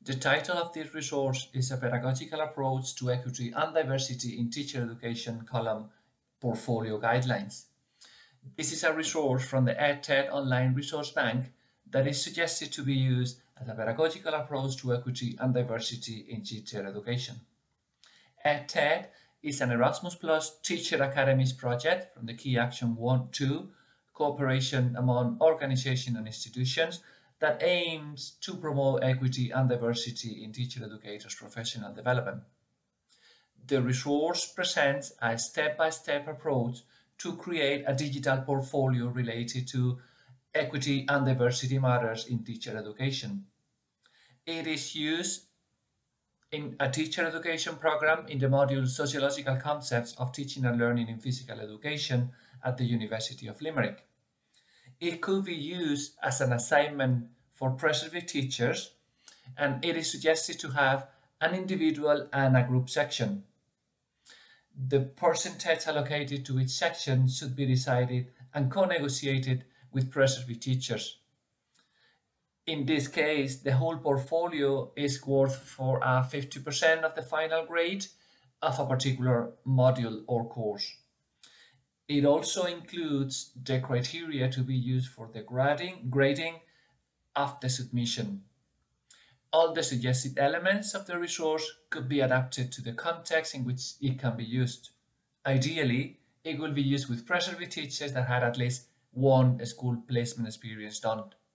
The title of this resource is A Pedagogical Approach to Equity and Diversity in Teacher Education column Portfolio Guidelines. This is a resource from the EdTech Online Resource Bank that is suggested to be used as a pedagogical approach to equity and diversity in teacher education. EdTech is an Erasmus Plus Teacher Academies project from the Key Action 1-2, cooperation among organizations and institutions, that aims to promote equity and diversity in teacher educators' professional development. The resource presents a step-by-step approach to create a digital portfolio related to equity and diversity matters in teacher education. It is used in a teacher education program in the module Sociological Concepts of Teaching and Learning in Physical Education at the University of Limerick. It could be used as an assignment for prescriptive teachers, and it is suggested to have an individual and a group section. The percentage allocated to each section should be decided and co-negotiated with prescriptive teachers. In this case, the whole portfolio is worth for 50% of the final grade of a particular module or course. It also includes the criteria to be used for the grading of the submission. All the suggested elements of the resource could be adapted to the context in which it can be used. Ideally, it will be used with prescriptive teachers that had at least one school placement experience done.